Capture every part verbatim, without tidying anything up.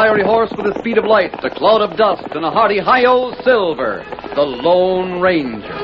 fiery horse with the speed of light, a cloud of dust, and a hearty hi-yo Silver, the Lone Ranger.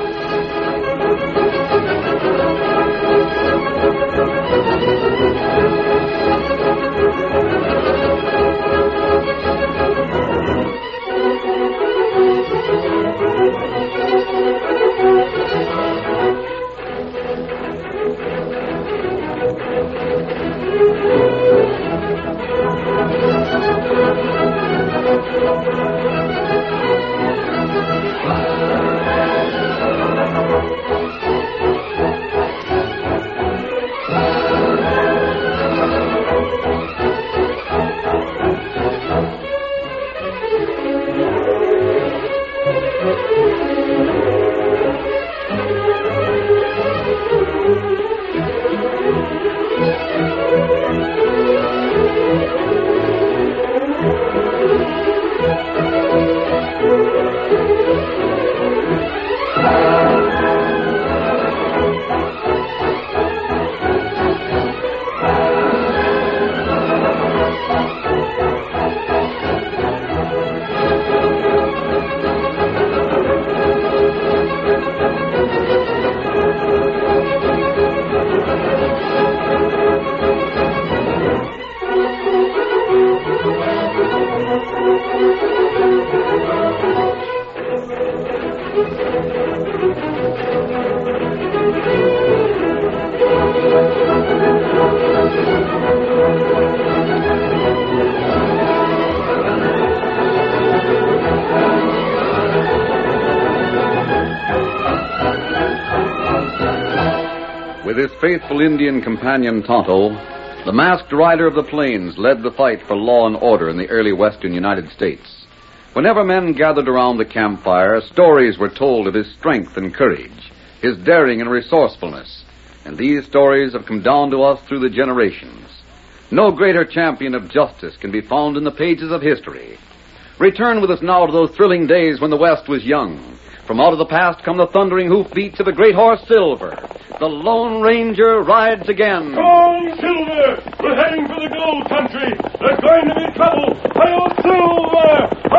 With his faithful Indian companion Tonto, the masked rider of the plains led the fight for law and order in the early western United States. Whenever men gathered around the campfire, stories were told of his strength and courage, his daring and resourcefulness, and these stories have come down to us through the generations. No greater champion of justice can be found in the pages of history. Return with us now to those thrilling days when the West was young. From out of the past come the thundering hoofbeats of the great horse Silver. The Lone Ranger rides again. Come on, Silver! We're heading for the gold country. There's going to be trouble. Hi-yo, Silver!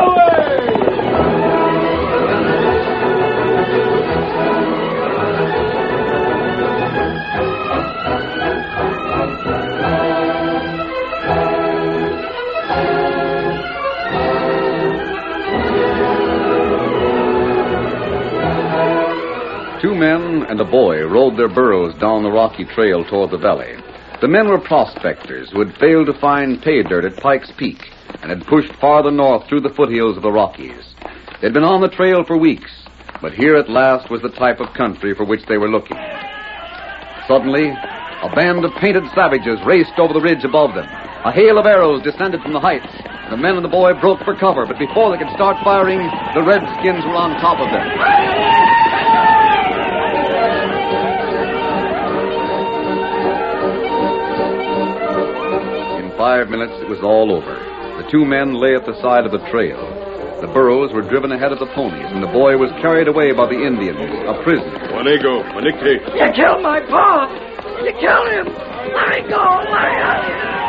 Away! Two men and a boy rode their burros down the rocky trail toward the valley. The men were prospectors who had failed to find pay dirt at Pike's Peak and had pushed farther north through the foothills of the Rockies. They'd been on the trail for weeks, but here at last was the type of country for which they were looking. Suddenly, a band of painted savages raced over the ridge above them. A hail of arrows descended from the heights. The men and the boy broke for cover, but before they could start firing, the redskins were on top of them. Five minutes, it was all over. The two men lay at the side of the trail. The burros were driven ahead of the ponies, and the boy was carried away by the Indians, a prisoner. Wanego, Manikri. You killed my pa! You killed him! Let me go! Let me out!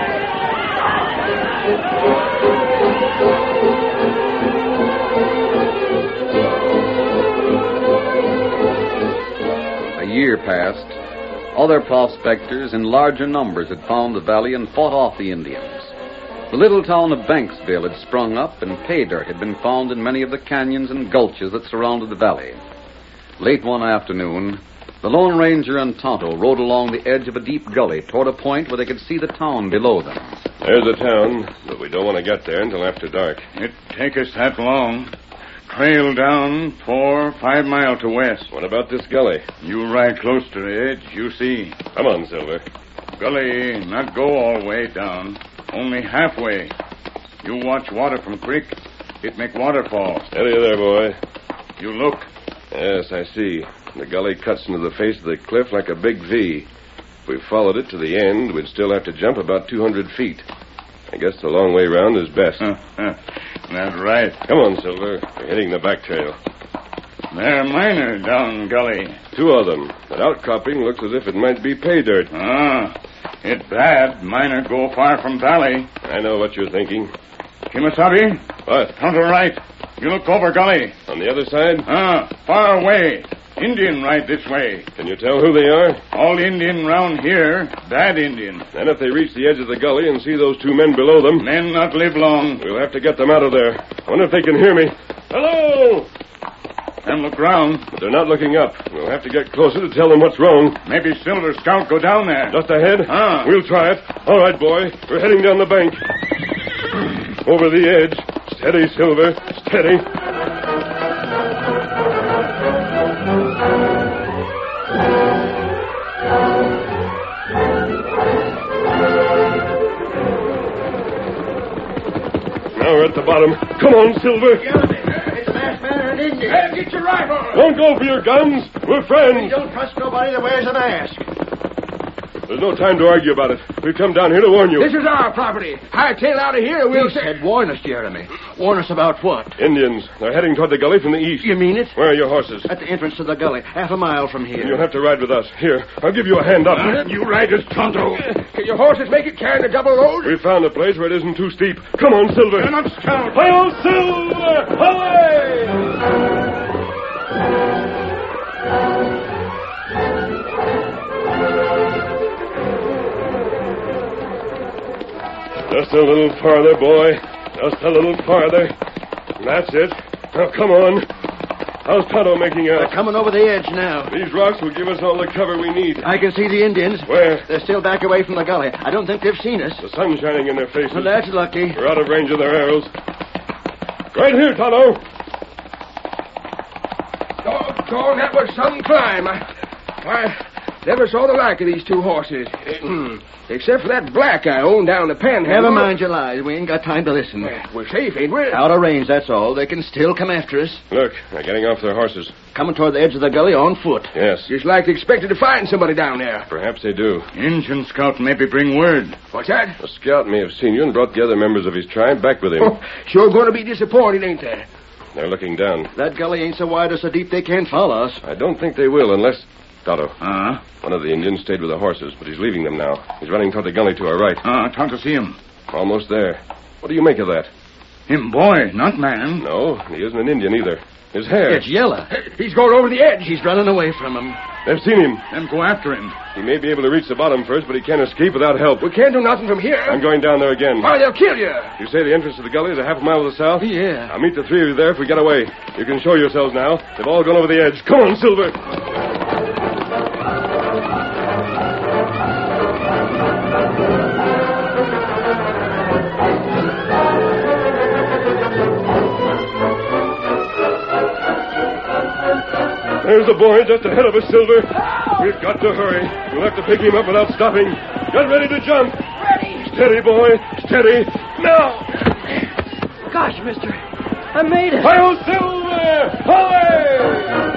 A year passed. Other prospectors in larger numbers had found the valley and fought off the Indians. The little town of Banksville had sprung up, and pay dirt had been found in many of the canyons and gulches that surrounded the valley. Late one afternoon, the Lone Ranger and Tonto rode along the edge of a deep gully toward a point where they could see the town below them. There's the town, but we don't want to get there until after dark. It take us that long. Trail down four, five mile to west. What about this gully? You ride close to the edge, you see. Come on, Silver. Gully not go all way down, only halfway. You watch water from creek, it make waterfall. Steady there, boy. You look. Yes, I see. The gully cuts into the face of the cliff like a big V. If we followed it to the end, we'd still have to jump about two hundred feet. I guess the long way round is best. That's right. Come on, Silver. We're hitting the back trail. They're miners down gully. Two of them. That outcropping looks as if it might be pay dirt. Ah, it bad. Miner go far from valley. I know what you're thinking. Kimasabi, What? counter right. You look over gully. On the other side? Ah, far away. Indian right this way. Can you tell who they are? All Indian round here, bad Indian. Then if they reach the edge of the gully and see those two men below them, Men not live long. we'll have to get them out of there. I wonder if they can hear me. Hello! Them look round. But they're not looking up. We'll have to get closer to tell them what's wrong. Maybe Silver Scout go down there. Just ahead? Ah. We'll try it. All right, boy. We're heading down the bank. Over the edge. Steady, Silver. Steady. Now we're at the bottom. Come on, Silver. It's a masked man and an Indian. Hey, get your rifle. Don't go for your guns. We're We friends. don't trust nobody that wears a mask. There's no time to argue about it. We've come down here to warn you. This is our property. Hightail out of here, we'll He say... said warn us, Jeremy. Warn us about what? Indians. They're heading toward the gully from the east. You mean it? Where are your horses? At the entrance to the gully, half a mile from here. You'll have to ride with us. Here, I'll give you a hand up. You ride as Tonto. Can your horses make it carrying a double load? We found a place where it isn't too steep. Come on, Silver. Turn up, Scout. Hi-yo, Silver! Away! Just a little farther, boy. Just a little farther. That's it. Now, come on. How's Tonto making They're out? coming over the edge now. These rocks will give us all the cover we need. I can see the Indians. Where? They're still back away from the gully. I don't think they've seen us. The sun's shining in their faces. Well, that's lucky. We're out of range of their arrows. Right here, Tonto. Doggone, that was some climb. I, I never saw the like of these two horses. Except for that black I own down the panhandle. Never mind your lies. We ain't got time to listen. We're safe, ain't we? Out of range, that's all. They can still come after us. Look, they're getting off their horses. Coming toward the edge of the gully on foot. Yes, Just like they expected to find somebody down there. perhaps they do. Injun Scout maybe bring word. What's that? A scout may have seen you and brought the other members of his tribe back with him. Oh, sure going to be disappointed, ain't they? They're looking down. That gully ain't so wide or so deep they can't follow us. I don't think they will unless... Tonto, Ah, one of the Indians stayed with the horses, but he's leaving them now. He's running toward the gully to our right. ah, Tonto see him. Almost there. What do you make of that? Him boy, not man. No, he isn't an Indian either. His hair. It's yellow. He's going over the edge. He's running away from them. They've seen him. Them go after him. He may be able to reach the bottom first, but he can't escape without help. We can't do nothing from here. I'm going down there again. Why, they'll kill you. You say the entrance to the gully is a half a mile to the south? Yeah. I'll meet the three of you there if we get away. You can show yourselves now. They've all gone over the edge. Come on, Silver. There's the boy just ahead of us, Silver. We've got to hurry. We'll have to pick him up without stopping. Get ready to jump. Ready. Steady, boy. Steady. Now. Gosh, mister. I made it. Hi-yo, Silver! Away!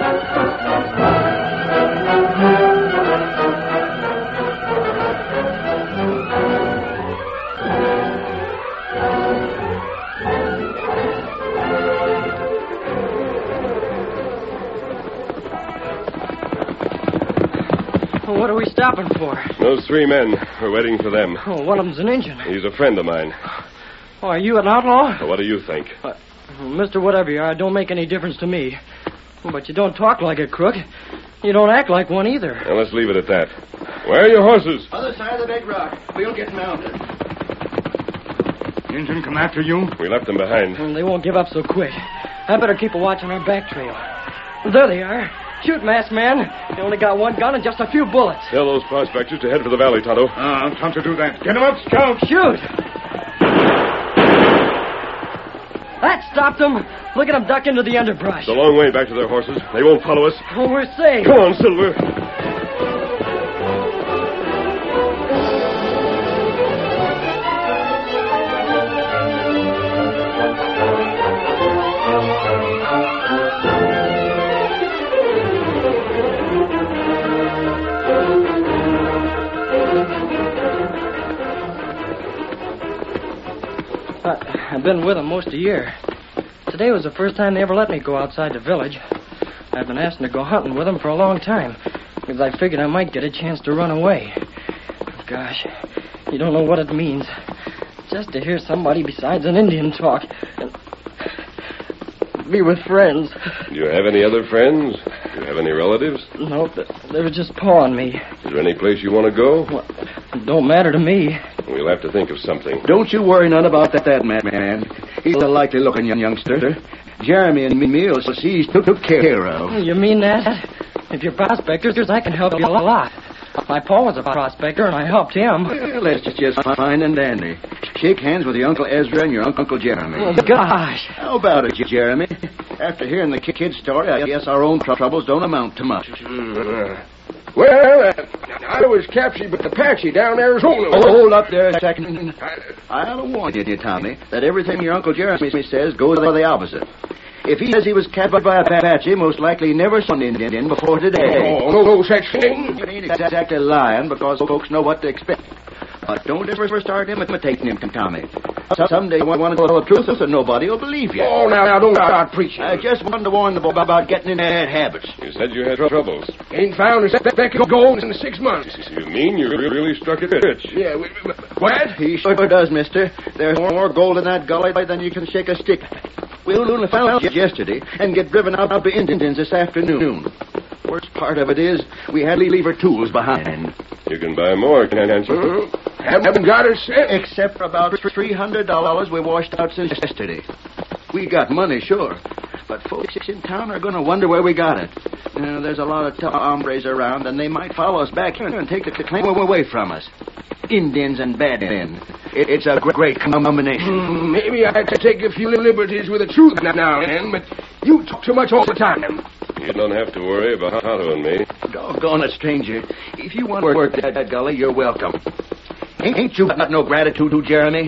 Well, what are we stopping for? Those three men. We're waiting for them. Oh, one of them's an Injun. He's a friend of mine. Oh, are you an outlaw? So what do you think? Uh, Mister Whatever you are, it don't make any difference to me. But you don't talk like a crook. You don't act like one either. Now, let's leave it at that. Where are your horses? Other side of the big rock. We'll get mounted. Injun come after you. We left them behind. Well, they won't give up so quick. I better keep a watch on our back trail. There they are. Shoot, masked man. They only got one gun and just a few bullets. Tell those prospectors to head for the valley, Tonto. Ah, Tonto do that. Get him up, Scout. Shoot! That stopped them. Look at them duck into the underbrush. It's a long way back to their horses. They won't follow us. Oh, we're safe. Come on, Silver. I, I've been with them most of the year. Today was the first time they ever let me go outside the village. I've been asking to go hunting with them for a long time, because I figured I might get a chance to run away. Gosh, you don't know what it means. It's Just to hear somebody besides an Indian talk. And be with friends. Do you have any other friends? Do you have any relatives? No, they were just Pa and me. Is there any place you want to go? Well, it don't matter to me. We'll have to think of something. Don't you worry none about that, that man, man. He's a likely-looking young youngster. Jeremy and me will see he's took, took care of. You mean that? If you're prospectors, I can help you a lot. My pa was a prospector, and I helped him. Well, that's just fine and dandy. Shake hands with your Uncle Ezra and your Uncle Jeremy. Oh, gosh. How about it, Jeremy? After hearing the kid's story, I guess our own troubles don't amount to much. Uh, well, uh, I was captured with Apache down Arizona. Oh, hold up there a second. I'll warn you, Tommy, that everything your Uncle Jeremy says goes the opposite. If he says he was captured by Apache, most likely he never saw an Indian before today. Oh, no, no such thing. It ain't exactly lying because folks know what to expect. But don't ever start imitating him, Tommy. Someday you want to tell the truth, and nobody will believe you. Oh, now, now, don't start preaching. I just wanted to warn the boy about getting into bad habits. You said you had troubles. Ain't found a speck of gold in six months. You mean you really struck it rich? Yeah, we, we, what? He sure does, mister. There's more gold in that gully than you can shake a stick. We only found it yesterday and get driven out by Indians this afternoon. Worst part of it is we had to leave our tools behind. You can buy more, can't you? Uh, haven't got a cent. Except for about three hundred dollars we washed out since yesterday. We got money, sure. But folks in town are going to wonder where we got it. Uh, there's a lot of tough hombres around, and they might follow us back here and take the claim away from us. Indians and bad men. It, it's a great combination. Mm, maybe I could take a few liberties with the truth now and then, but you talk too much all the time. You don't have to worry about Tonto and me. Doggone it, stranger. If you want to work that, that gully, you're welcome. Ain't, ain't you got no gratitude to Jeremy?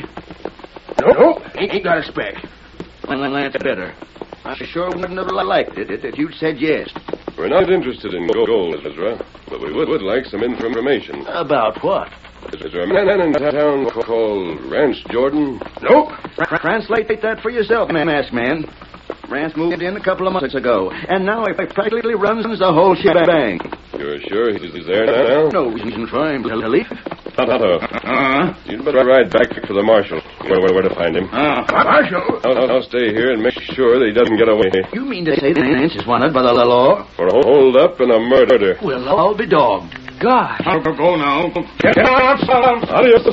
No, no, ain't, ain't got a speck. Well, that's better. I sure wouldn't have liked it if you'd said yes. We're not interested in gold, Ezra, but we would, would like some information. About what? Is there a man in town called Rance Jordan? Nope. Tra- translate that for yourself, man, masked man. Rance moved in a couple of months ago, and now he practically runs the whole shebang. You're sure he's there now? No reason for him to leave. Tonto, Uh-huh. you'd better ride back for the marshal. Where, where, where to find him? Uh, Marshal. I'll, I'll stay here and make sure that he doesn't get away. You mean to say that Rance is wanted by the law? For a hold up and a murder. Well, I'll be dogged. Gosh. I'll go now. Get out, son. Adios.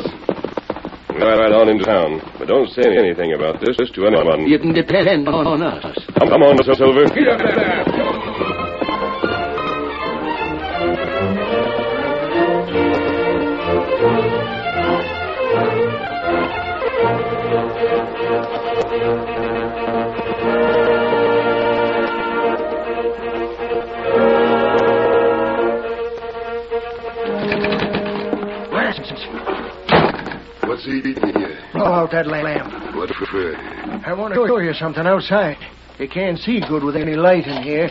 We'll ride on into town, but don't say anything about this to anyone. You can depend on, on us. Come, come on, Mister Silver. Get up there. What's he eating here? Blow out that lamp. What for? I want to show you something outside. You can't see good with any light in here.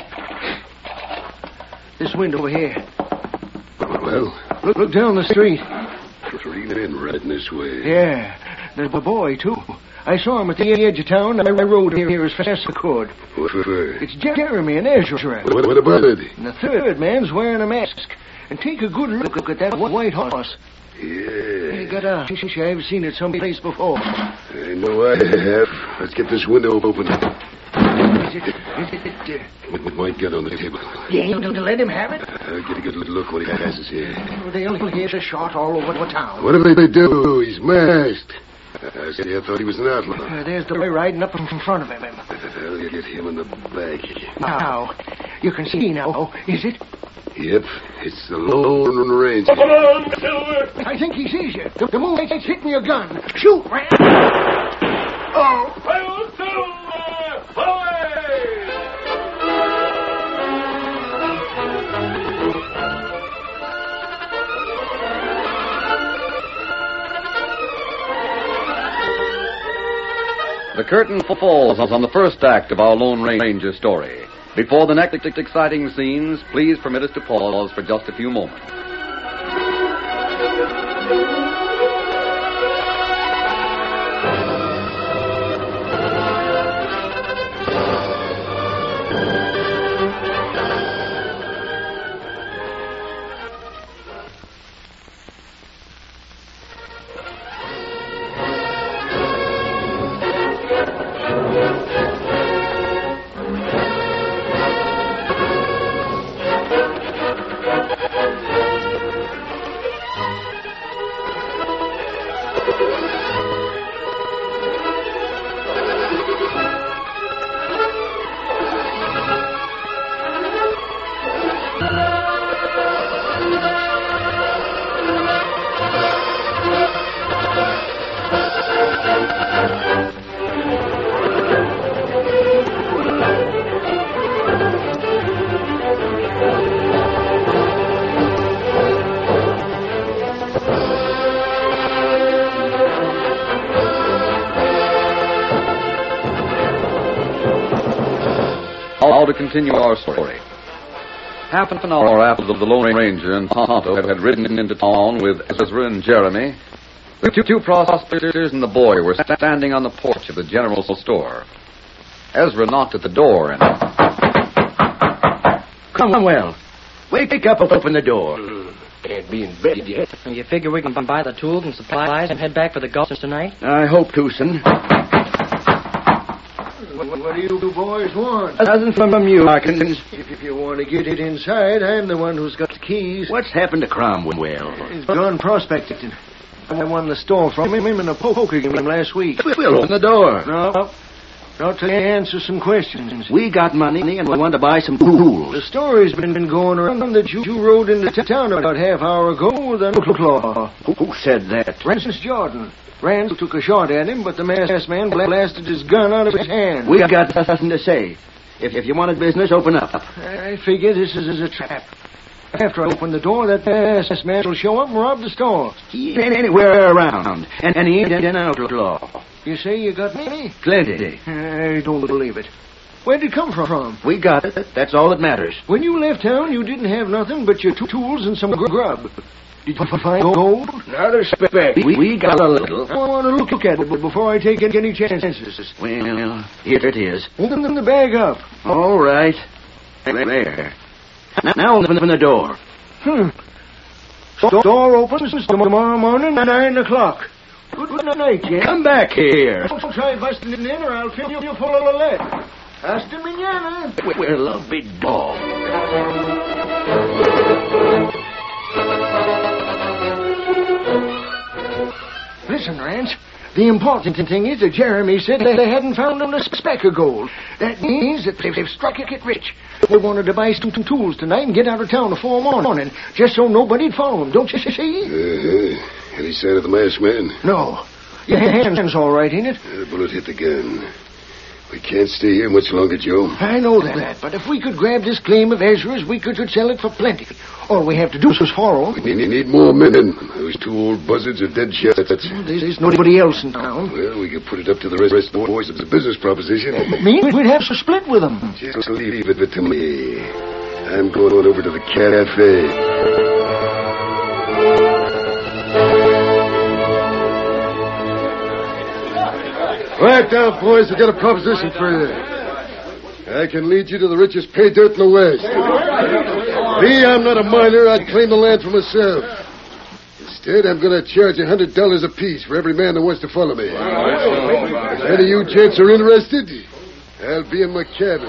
This window here. Well, Look, look down the street. three men riding this way. Yeah, there's a boy, too. I saw him at the edge of town, and I rode here, here as fast as I could. What for? It's Jeremy and Ezra. What, what about it? And the third man's wearing a mask. And take a good look at that white horse. Yeah. He got a... I've seen it someplace before. I know I have. Let's get this window open. Is it... Is it... it uh, What, what might get on the table? you ain't going to let him have it? I'll get a good look when he passes here. Oh, they'll hear the shot all over the town. What did they do? He's masked. I said I thought he was an outlaw. Uh, there's the boy riding up in front of him. I'll get him in the back. Now, you can see now, is it? Yep, it's the Lone Range. Come on, Silver. I think he sees you. The, the moonlight's hitting your gun. Shoot, Ram! Oh! Hail Silver! Away! The curtain falls on the first act of our Lone Ranger story. Before the next exciting scenes, please permit us to pause for just a few moments. Now to continue our story. Half an hour after the Lone Ranger and Tonto had ridden into town with Ezra and Jeremy, the two, two prospectors and the boy were standing on the porch of the general store. Ezra knocked at the door and... Cromwell, wake up, open the door. Mm, can't be in bed yet. You figure we can buy the tools and supplies and head back for the Gulch tonight? I hope to, son. What, what do you boys want? Nothing from you, Larkins. If, if you want to get it inside, I'm the one who's got the keys. What's happened to Cromwell? He's gone prospecting. I won the store from him in a poker game last week. We'll open the door. No. Not till you answer some questions. We got money and we want to buy some tools. The story's been, been going around that you, you rode into town about half hour ago with an outlaw. Who, who said that? Francis Jordan. Rand took a shot at him, but the masked man blasted his gun out of his hand. We got nothing to say. If, if you wanted business, open up. I figure this is a trap. After I open the door, that masked man will show up and rob the store. He ain't anywhere around, and, and he ain't an outlaw. You say you got money? Plenty. I don't believe it. Where'd it come from? We got it. That's all that matters. When you left town, you didn't have nothing but your two tools and some grub. Did you find gold? Not a speck. We, we got a little. I want to look at it before I take any chances. Well, here it is. Open the bag up. All right. There. Now open the door. Hmm. The door opens tomorrow morning at nine o'clock. Good night, Jen. Come back here. Don't try busting in, or I'll fill you full of lead. Hasta mañana. Well, a big dog. Listen, Rance. The important thing is that Jeremy said that they hadn't found a speck of gold. That means that they've struck it rich. We wanted to buy some tools tonight and get out of town before morning, just so nobody'd follow them. Don't you see? Uh-huh. Any sign of the masked man? No. Your hand's all right, ain't it? The bullet hit the gun. We can't stay here much longer, Joe. I know that, but if we could grab this claim of Ezra's, we could sell it for plenty. All we have to do is follow. We need, need more men. Those two old buzzards are dead shots. There's nobody else in town. Well, we could put it up to the rest of the boys as a business proposition. Me? We'd have to split with them. Just leave it to me. I'm going over to the cafe. Right down, boys. I got a proposition for you. I can lead you to the richest pay dirt in the West. Me, I'm not a miner. I'd claim the land for myself. Instead, I'm going to charge a hundred dollars apiece for every man that wants to follow me. If any of you gents are interested, I'll be in my cabin.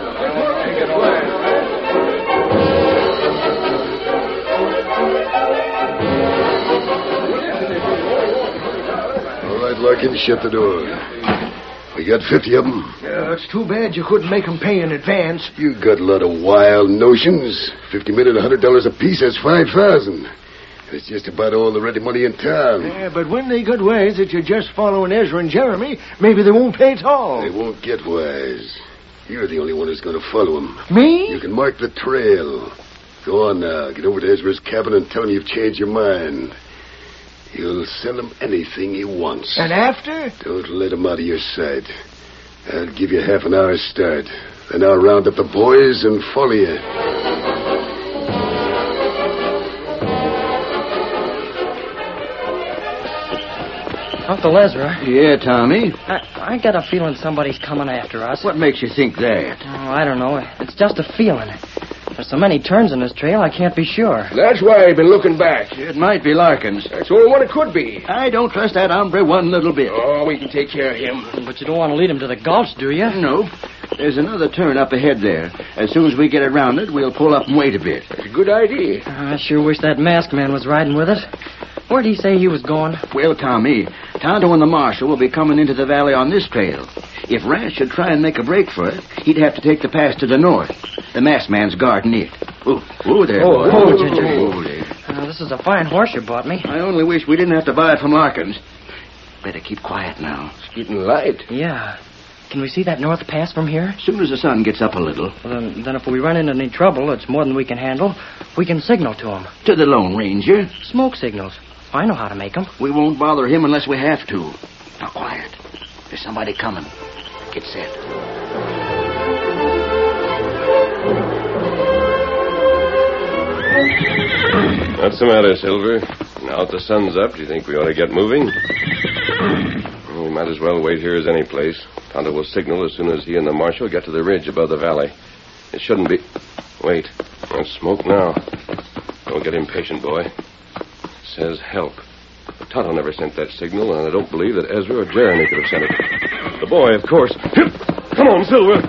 All right, Larkin, shut the door. We got fifty of them. Yeah, it's too bad you couldn't make them pay in advance. You got a lot of wild notions. Fifty men at a hundred dollars apiece, that's five thousand. It's just about all the ready money in town. Yeah, but when they get wise that you're just following Ezra and Jeremy, maybe they won't pay at all. They won't get wise. You're the only one who's going to follow them. Me? You can mark the trail. Go on now. Get over to Ezra's cabin and tell him you've changed your mind. You'll sell him anything he wants. And after? Don't let him out of your sight. I'll give you half an hour's start. Then I'll round up the boys and follow you. Uncle Ezra. Yeah, Tommy? I, I got a feeling somebody's coming after us. What makes you think that? Oh, I don't know. It's just a feeling. There's so many turns in this trail, I can't be sure. That's why I've been looking back. It might be Larkins. That's the only one it could be. I don't trust that hombre one little bit. Oh, we can take care of him. But you don't want to lead him to the Gulch, do you? No. There's another turn up ahead there. As soon as we get around it, we'll pull up and wait a bit. That's a good idea. I sure wish that masked man was riding with us. Where'd he say he was going? Well, Tommy, Tonto and the marshal will be coming into the valley on this trail. If Rance should try and make a break for it, he'd have to take the pass to the north. The masked man's guarding it. Oh, oh there. Oh, boy. oh, Ginger. Oh, there. Uh, this is a fine horse you bought me. I only wish we didn't have to buy it from Larkins. Better keep quiet now. It's getting light. Yeah. Can we see that north pass from here? As soon as the sun gets up a little. Well, then, then if we run into any trouble, it's more than we can handle. We can signal to him. To the Lone Ranger. Smoke signals. I know how to make them. We won't bother him unless we have to. Now, quiet. There's somebody coming. Get set. What's the matter, Silver? Now that the sun's up, do you think we ought to get moving? Well, we might as well wait here as any place. Tonto will signal as soon as he and the marshal get to the ridge above the valley. It shouldn't be... Wait. There's smoke now. Don't get impatient, boy. It says help. But Tonto never sent that signal, and I don't believe that Ezra or Jeremy could have sent it. The boy, of course. Come on, Silver.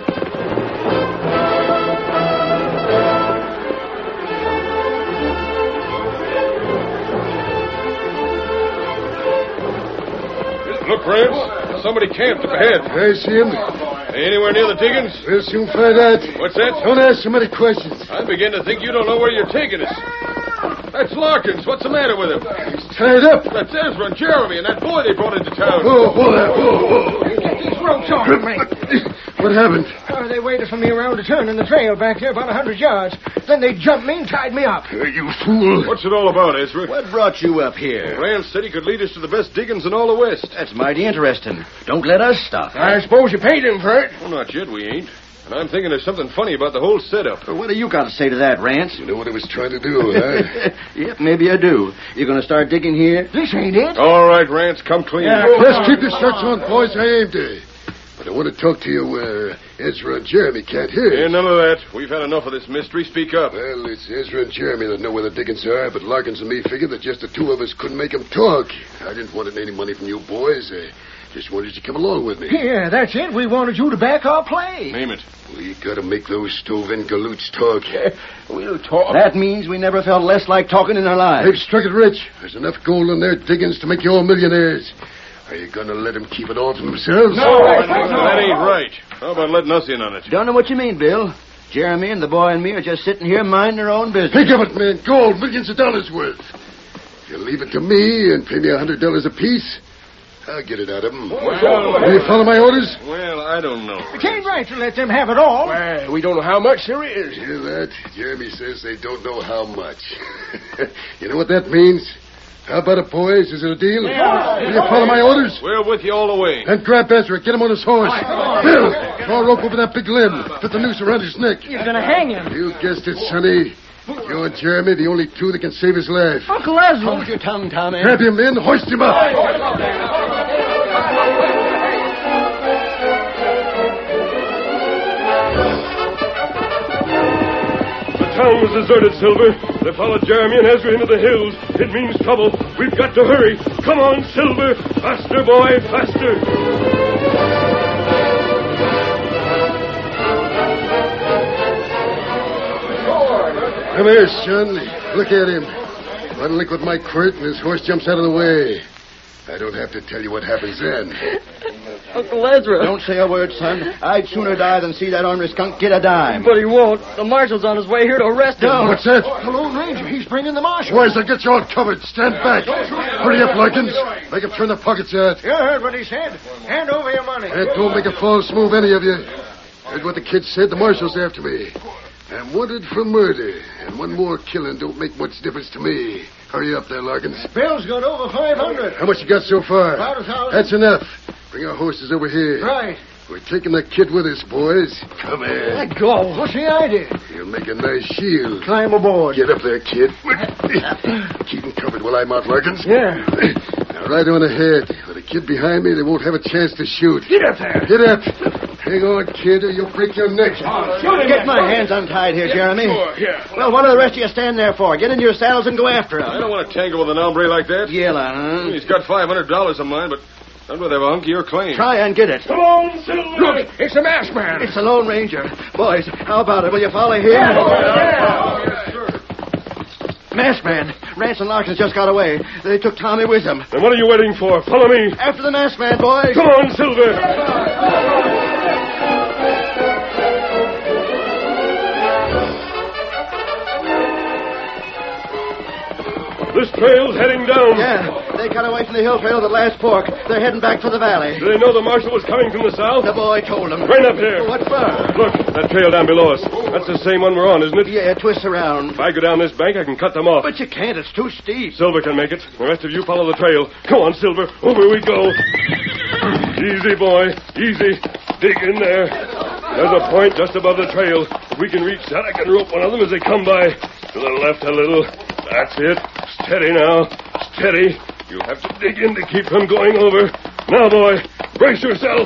Look, Rance. Somebody camped up ahead. I see him. Anywhere near the diggings? We'll soon find out. What's that? Don't ask so many questions. I begin to think you don't know where you're taking us. That's Larkins. What's the matter with him? He's tied up. That's Ezra and Jeremy and that boy they brought into town. Whoa, whoa, there. whoa, whoa. Get these ropes off of me. What happened? Oh, they waited for me around the turn in the trail back there about a hundred yards. Then they jumped me and tied me up. Uh, you fool. What's it all about, Ezra? What brought you up here? Rance said he could lead us to the best diggings in all the West. That's mighty interesting. Don't let us stop. I suppose you paid him for it. Well, not yet, we ain't. And I'm thinking there's something funny about the whole setup. Well, what do you got to say to that, Rance? You know what I was trying to do, huh? Yep, maybe I do. You going to start digging here? This ain't it. All right, Rance, come clean. Let's keep your shirts on, boys. I aimed it. But I want to talk to you where Ezra and Jeremy can't hear Yeah, us. none of that. We've had enough of this mystery. Speak up. Well, it's Ezra and Jeremy that know where the diggings are, but Larkins and me figured that just the two of us couldn't make them talk. I didn't want any money from you boys. I just wanted you to come along with me. Yeah, that's it. We wanted you to back our play. Name it. We gotta make those stove-in galoots talk. We'll talk. That means we never felt less like talking in our lives. They've struck it rich. There's enough gold in their diggings to make you all millionaires. Are you gonna let them keep it all to themselves? No, that ain't right. How about letting us in on it? Don't know what you mean, Bill. Jeremy and the boy and me are just sitting here minding their own business. Think of it, man. Gold, millions of dollars worth. If you leave it to me and pay me a hundred dollars apiece, I'll get it out of them. Well, Will you follow my orders? well, I don't know. It ain't right to let them have it all. Well, we don't know how much there is. Hear that? Jeremy says they don't know how much. You know what that means? How about it, boys? Is it a deal? Will you follow my orders? We're with you all the way. And grab Ezra. Get him on his horse. Bill, throw a rope over that big limb. Put the noose around his neck. You're going to hang him. You guessed it, Sonny. You and Jeremy, the only two that can save his life. Uncle Ezra. Hold your tongue, Tommy. Grab him, men. Hoist him up. The town was deserted, Silver. They followed Jeremy and Ezra into the hills. It means trouble. We've got to hurry. Come on, Silver. Faster, boy, faster. Come here, son. Look at him. One lick with my quirt and his horse jumps out of the way. I don't have to tell you what happens then. Uncle Ezra. Don't say a word, son. I'd sooner die than see that ornery skunk get a dime. But he won't. The marshal's on his way here to arrest him. What's that? The Lone Ranger, he's bringing the marshal. Boys, I'll get you all covered. Stand back. Hurry up, Larkins. Make him turn the pockets out. You heard what he said. Hand over your money. And don't make a false move, any of you. Heard what the kid said. The marshal's after me. I'm wanted for murder. And one more killing don't make much difference to me. Hurry up there, Larkins. Bill's got over five hundred. How much you got so far? About a thousand. That's enough. Bring our horses over here. Right. We're taking the kid with us, boys. Come here. Let go. What's the idea? He'll make a nice shield. Climb aboard. Get up there, kid. Keep him covered while I'm out, Larkins. Yeah. Now, right on ahead. With a kid behind me, they won't have a chance to shoot. Get up there. Get up. Hang on, kid, or you'll break your neck. Get my hands untied here, Jeremy. Well, what do the rest of you stand there for? Get into your saddles and go after I him. don't want to tangle with an hombre like that. Yella, huh? He's got five hundred dollars of mine, but I'd rather have a hunky or claim. Try and get it. Come on, Silver. Look, it's the masked man. It's the Lone Ranger. Boys, how about it? Will you follow him? Masked man. Rance and Larkins just got away. They took Tommy with them. Then what are you waiting for? Follow me. After the masked man, boys. Come on, Silver. This trail's heading down. Yeah, they cut away from the hill trail at the last fork. They're heading back for the valley. Do they know the marshal was coming from the south? The boy told them. Right up here. What for? Look, that trail down below us. That's the same one we're on, isn't it? Yeah, twist around. If I go down this bank, I can cut them off. But you can't. It's too steep. Silver can make it. The rest of you follow the trail. Come on, Silver. Over we go. Easy, boy. Easy. Dig in there. There's a point just above the trail. If we can reach that, I can rope one of them as they come by. To the left a little. That's it. Steady now. Steady. You'll have to dig in to keep from going over. Now, boy, brace yourself.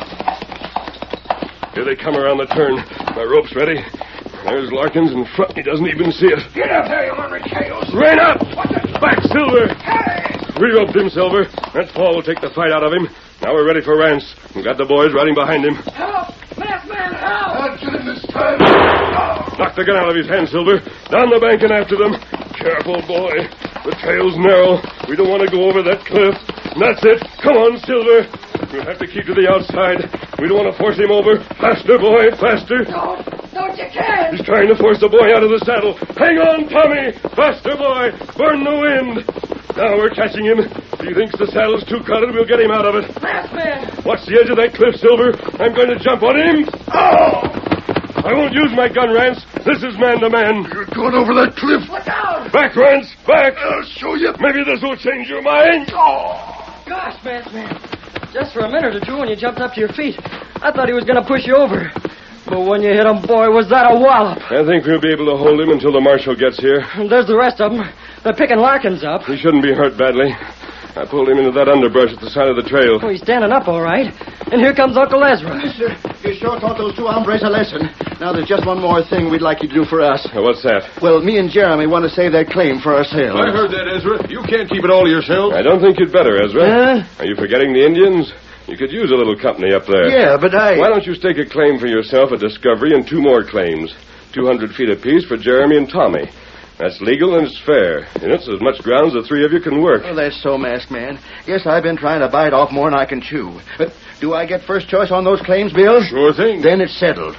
Here they come around the turn. My rope's ready. There's Larkins in front. He doesn't even see it. Get up there, you hungry coyotes. Rein up! Back, Silver! Hey! We roped him, Silver. That fall will take the fight out of him. Now we're ready for Rance. We've got the boys riding behind him. Help! Masked man, help! I'll get him this time. Knock the gun out of his hand, Silver. Down the bank and after them. Careful, boy. The trail's narrow. We don't want to go over that cliff. That's it. Come on, Silver. We'll have to keep to the outside. We don't want to force him over. Faster, boy, faster. Don't, don't you can! He's trying to force the boy out of the saddle. Hang on, Tommy. Faster, boy. Burn the wind. Now we're catching him. If he thinks the saddle's too crowded, we'll get him out of it. Masked man! Watch the edge of that cliff, Silver. I'm going to jump on him. Oh! I won't use my gun, Rance. This is man to man. You're going over that cliff. Look out! Back, Rance. Back. I'll show you. Maybe this will change your mind. Oh! Gosh, masked man. Just for a minute or two when you jumped up to your feet, I thought he was going to push you over. But when you hit him, boy, was that a wallop. I think we'll be able to hold him until the marshal gets here. And there's the rest of them. They're picking Larkins up. He shouldn't be hurt badly. I pulled him into that underbrush at the side of the trail. Oh, he's standing up all right. And here comes Uncle Ezra. Mister, you sure taught those two hombres a lesson. Now, there's just one more thing we'd like you to do for us. Now, what's that? Well, me and Jeremy want to save that claim for ourselves. I heard that, Ezra. You can't keep it all to yourself. I don't think you'd better, Ezra. Huh? Are you forgetting the Indians? You could use a little company up there. Yeah, but I... Why don't you stake a claim for yourself at Discovery and two more claims? two hundred feet apiece for Jeremy and Tommy. That's legal and it's fair. And it's as much ground as the three of you can work. Oh, that's so, masked man. Yes, I've been trying to bite off more than I can chew. Uh, do I get first choice on those claims, Bill? Sure thing. Then it's settled.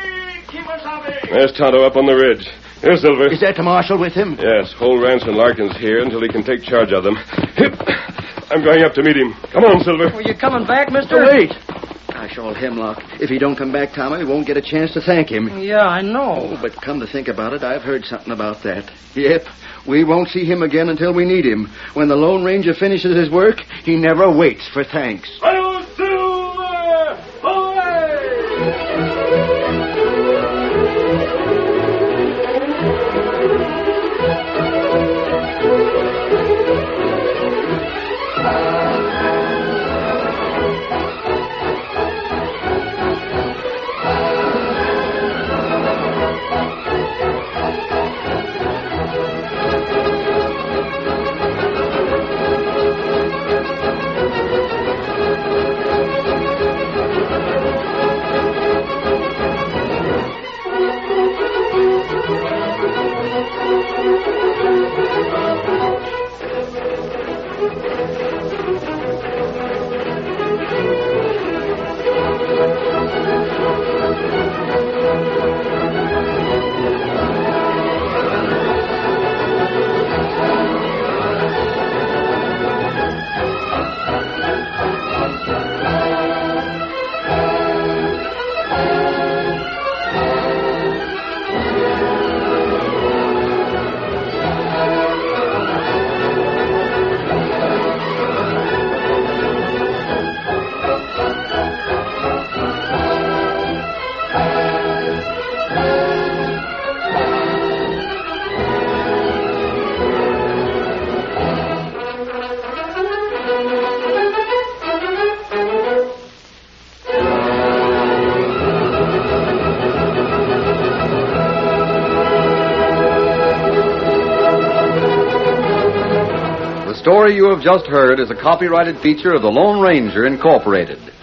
There's Tonto up on the ridge. Here, Silver. Is that the marshal with him? Yes, hold Rance and Larkins here until he can take charge of them. Hip! I'm going up to meet him. Come on, Silver. Were you coming back, mister? Oh, wait. Gosh, old Hemlock. If he don't come back, Tommy, we won't get a chance to thank him. Yeah, I know. Oh, but come to think about it, I've heard something about that. Yep. We won't see him again until we need him. When the Lone Ranger finishes his work, he never waits for thanks. Hi-yo, Silver! The story you have just heard is a copyrighted feature of the Lone Ranger, Incorporated.